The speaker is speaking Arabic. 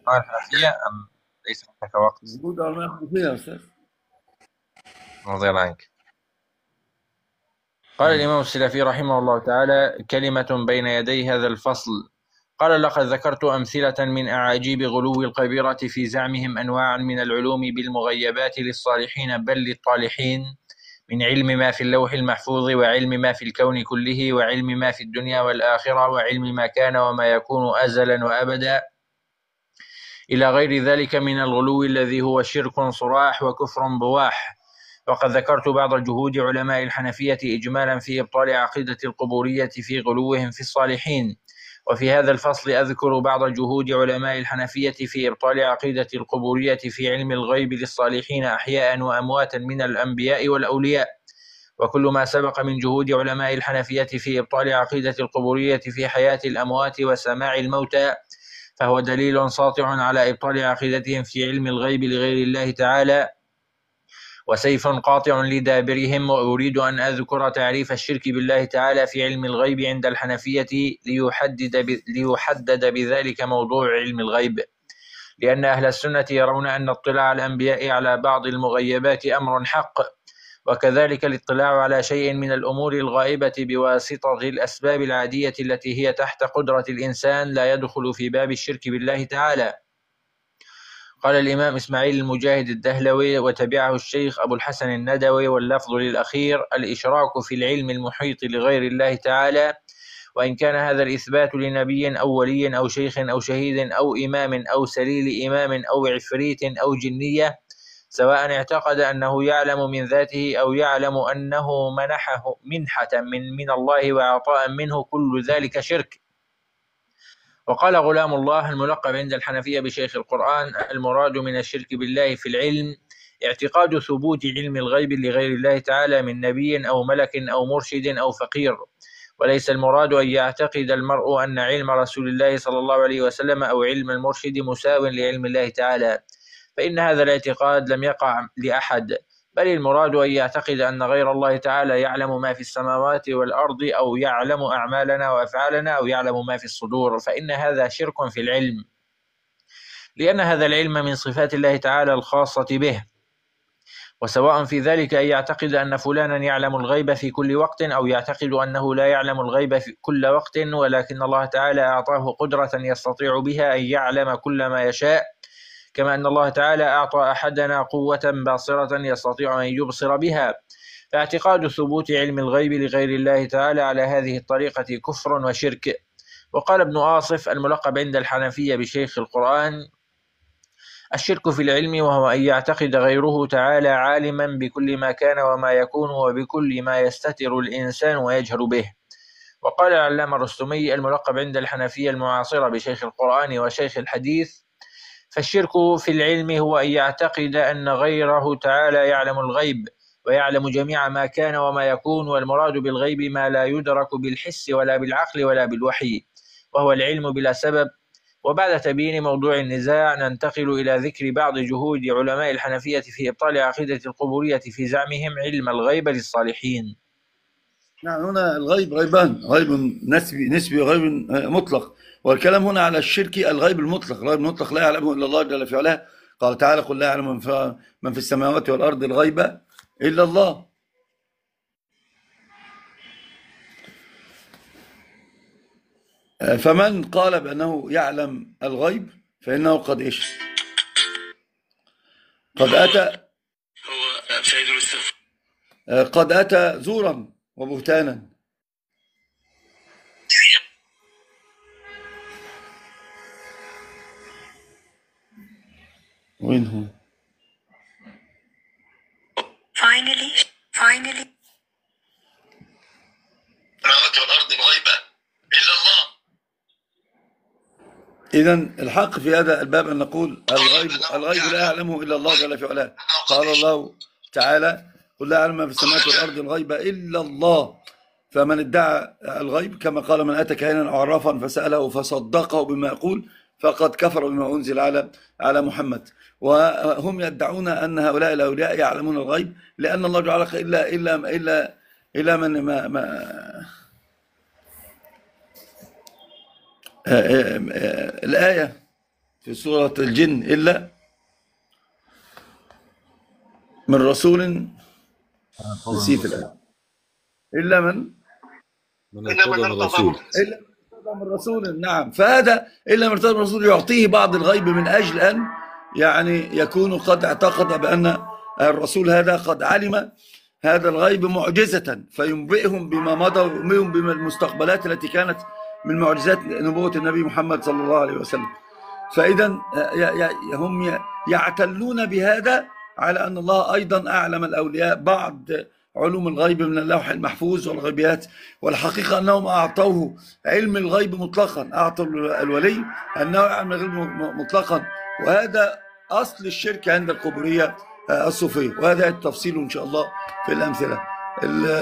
الحنفية أم ليس هناك وقت؟ موجود علماء حنفية يا أستاذ. رضي الله عنك. قال الإمام السلفي رحمه الله تعالى: كلمة بين يدي هذا الفصل. قال: لقد ذكرت أمثلة من أعاجيب غلو القبيرة في زعمهم أنواعا من العلوم بالمغيبات للصالحين بل للطالحين، من علم ما في اللوح المحفوظ، وعلم ما في الكون كله، وعلم ما في الدنيا والآخرة، وعلم ما كان وما يكون أزلا وأبدا، إلى غير ذلك من الغلو الذي هو شرك صراح وكفر بواح. وقد ذكرت بعض جهود علماء الحنفية إجمالا في إبطال عقيدة القبورية في غلوهم في الصالحين. وفي هذا الفصل أذكر بعض جهود علماء الحنفية في إبطال عقيدة القبورية في علم الغيب للصالحين أحياء وأمواتا من الأنبياء والأولياء. وكل ما سبق من جهود علماء الحنفية في إبطال عقيدة القبورية في حياة الأموات وسماع الموتى فهو دليل ساطع على إبطال عقيدتهم في علم الغيب لغير الله تعالى، وسيف قاطع لدابرهم. وأريد أن أذكر تعريف الشرك بالله تعالى في علم الغيب عند الحنفية ليحدد بذلك موضوع علم الغيب، لأن أهل السنة يرون أن اطلاع الأنبياء على بعض المغيبات أمر حق، وكذلك الاطلاع على شيء من الأمور الغائبة بواسطة الأسباب العادية التي هي تحت قدرة الإنسان لا يدخل في باب الشرك بالله تعالى. قال الإمام إسماعيل المجاهد الدهلوي وتبعه الشيخ أبو الحسن الندوي، واللفظ للأخير: الإشراك في العلم المحيط لغير الله تعالى. وإن كان هذا الإثبات لنبي أو ولي أو شيخ أو شهيد أو إمام أو سليل إمام أو عفريت أو جنية، سواء اعتقد أنه يعلم من ذاته أو يعلم أنه منحه منحة من الله وعطاء منه، كل ذلك شرك. وقال غلام الله الملقب عند الحنفية بشيخ القرآن: المراد من الشرك بالله في العلم اعتقاد ثبوت علم الغيب لغير الله تعالى من نبي أو ملك أو مرشد أو فقير، وليس المراد أن يعتقد المرء أن علم رسول الله صلى الله عليه وسلم أو علم المرشد مساو لعلم الله تعالى، فإن هذا الاعتقاد لم يقع لأحد، بل المراد أن يعتقد أن غير الله تعالى يعلم ما في السماوات والأرض، أو يعلم أعمالنا وأفعالنا، أو يعلم ما في الصدور، فإن هذا شرك في العلم، لأن هذا العلم من صفات الله تعالى الخاصة به. وسواء في ذلك أن يعتقد أن فلانا يعلم الغيب في كل وقت، أو يعتقد أنه لا يعلم الغيب في كل وقت، ولكن الله تعالى أعطاه قدرة يستطيع بها أن يعلم كل ما يشاء، كما أن الله تعالى أعطى أحدنا قوة باصرة يستطيع أن يبصر بها. فاعتقاد ثبوت علم الغيب لغير الله تعالى على هذه الطريقة كفر وشرك. وقال ابن آصف الملقب عند الحنفية بشيخ القرآن: الشرك في العلم وهو أن يعتقد غيره تعالى عالما بكل ما كان وما يكون وبكل ما يستتر الإنسان ويجهر به. وقال العلامة الرستمي الملقب عند الحنفية المعاصرة بشيخ القرآن وشيخ الحديث: فالشرك في العلم هو أن يعتقد أن غيره تعالى يعلم الغيب ويعلم جميع ما كان وما يكون، والمراد بالغيب ما لا يدرك بالحس ولا بالعقل ولا بالوحي، وهو العلم بلا سبب. وبعد تبيين موضوع النزاع ننتقل إلى ذكر بعض جهود علماء الحنفية في إبطال عقيدة القبورية في زعمهم علم الغيب للصالحين. نعم، هنا الغيب غيبان: غيب نسبي وغيب مطلق. والكلام هنا على الشرك الغيب المطلق. الغيب المطلق لا يعلمه إلا الله جل في علاه. قال تعالى: قل لا يعلم من في السماوات والأرض الغيب إلا الله. فمن قال بأنه يعلم الغيب فإنه قد إيش؟ قد أتى قد أتى زورا وبهتانا. وين هو؟ finally السماوات والأرض الغيبة إلا الله. إذن الحق في هذا الباب أن نقول الغيب لا يعلمه إلا الله جل في علاه. قال الله تعالى: قل لا يعلم ما في السماوات والأرض الغيب إلا الله. فمن ادعى الغيب كما قال: من أتى كاهنا أو عرافا فسأله فصدقه بما يقول فقد كفر بما أنزل على محمد. وهم يدعون أن هؤلاء الأولياء يعلمون الغيب، لأن الله جعل إلا من الآية في سورة الجن إلا من رسول، نسيت الآن، إلا من ارتضى من رسول. إلا من ارتضى من رسول. نعم، فهذا إلا من ارتضى من رسول يعطيه بعض الغيب من أجل أن يعني يكون قد اعتقد بأن الرسول هذا قد علم هذا الغيب معجزة، فينبئهم بما مضى وينبئهم بما المستقبلات التي كانت من معجزات نبوة النبي محمد صلى الله عليه وسلم. فإذا هم يعتلون بهذا على أن الله أيضا أعلم الأولياء بعض علوم الغيب من اللوح المحفوظ والغيبيات، والحقيقة أنهم أعطوه علم الغيب مطلقا، أعطوا الولي أنه يعلم الغيب مطلقا، وهذا أصل الشرك عند القبورية الصوفية، وهذا التفصيل إن شاء الله في الأمثلة.